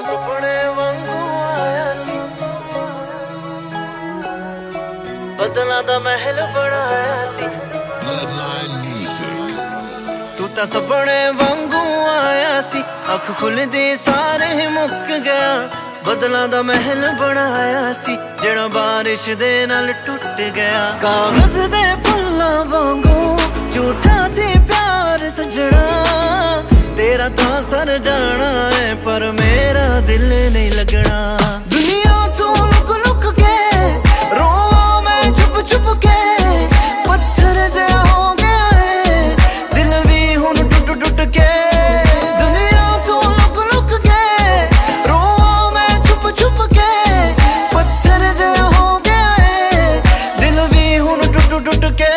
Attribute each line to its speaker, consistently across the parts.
Speaker 1: ਸੁਪਨੇ ਵਾਂਗੂ ਆਇਆ ਸੀ, ਬਦਲਾਂ ਦਾ ਮਹਿਲ ਬਣਾਇਆ ਸੀ। ਤੂੰ ਤਾਂ ਸੁਪਨੇ ਵਾਂਗੂ ਆਇਆ ਸੀ, ਅੱਖ ਖੁੱਲਦੀ ਸਾਰੇ ਮੁੱਕ ਗਿਆ। ਬਦਲਾਂ ਦਾ ਮਹਿਲ ਬਣਾਇਆ ਸੀ, ਜਿਹੜਾ ਬਾਰਿਸ਼ ਦੇ ਨਾਲ ਟੁੱਟ ਗਿਆ। ਕਾਗਜ਼ ਦੇ ਫੁੱਲਾਂ ਵਾਂਗੂ ਝੂਠਾ ਸੀ ਪਿਆਰ ਸਜਣਾ, तेरा तो सर जाना है पर मेरा दिल नहीं लगना। दुनिया तू लुक लुक के रोवा मैं चुप चुप के, पत्थर जैसा हो गया है दिल भी हुन टुट टुट के। दुनिया तू लुक लुक के रोवा मैं चुप चुप के, पत्थर जैसा हो गया है दिल भी हुन टुट टुट के।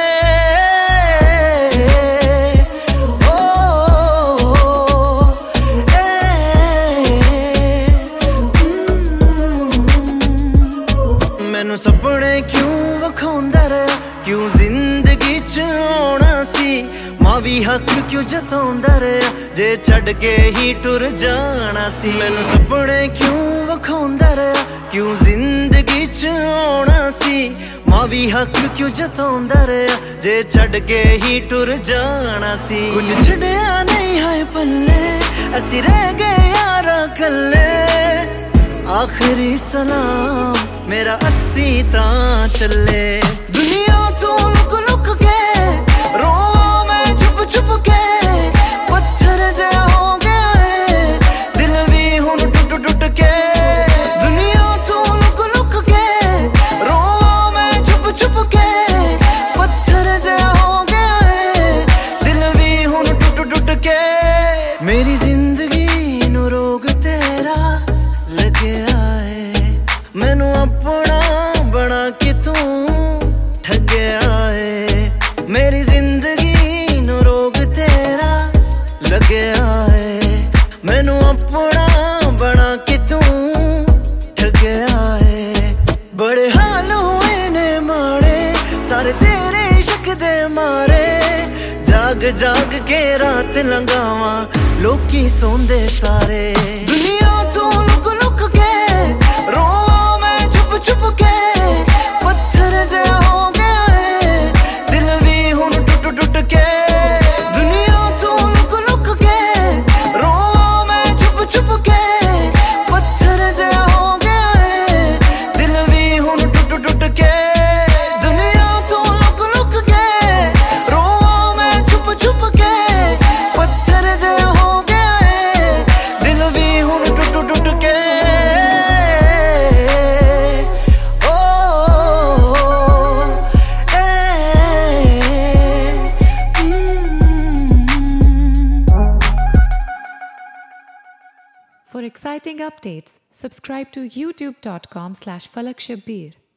Speaker 1: मैनू सपने क्यों विखाउंदा रहा, क्यों जिंदगी च आउणा सी, मां भी हक क्यों जताउंदा रहा जे छड्ड के ही टुर जाना सी। मैनू सपने क्यों विखाउंदा रहा, क्यों जिंदगी च आउणा सी, मां भी हक क्यों जताउंदा रहा जे छड्ड के ही टुर जाना सी। कुछ छड्डिया नहीं है पल्ले, असी रह गए यारा कल्ले। आखिरी सलाम मेरा अस्सी तां चले। दुनिया तू लुक लुक के रोवा मैं चुप चुप के, पत्थर जैसा हो गया है दिल भी हुन टुट टुट के। दुनिया तू लुक लुक के रोवा मैं चुप चुप के, पत्थर जैसा हो गया है दिल भी हुन टुट टुट के। मेरी जिंदगी नू रोग तेरा लगया है, मैनू अपना बना के तू ठगया है। मेरी जिंदगी नू रोग तेरा लगया है, मैनू अपना बना के तू ठगया है। बड़े हाल हुए ने माड़े सारे तेरे इश्क दे मारे, जाग जाग के रात लंघावां लोकी सोंदे सारे। दुनिया तू लुक लुक के रोवा मैं चुप चुप के, पत्थर जैसा हो गया है दिल भी हुन टुट टुट के। दुनिया तू लुक लुक के रोवा मैं चुप चुप के, पत्थर जैसा हो गया है दिल भी हुन टुट टुट के। दुनिया तू लुक लुक के रोवा मैं चुप चुप के, पत्थर जैसा हो गया है दिल भी हुन टुट टुट के।
Speaker 2: For exciting updates, subscribe to youtube.com/FalakShabbir.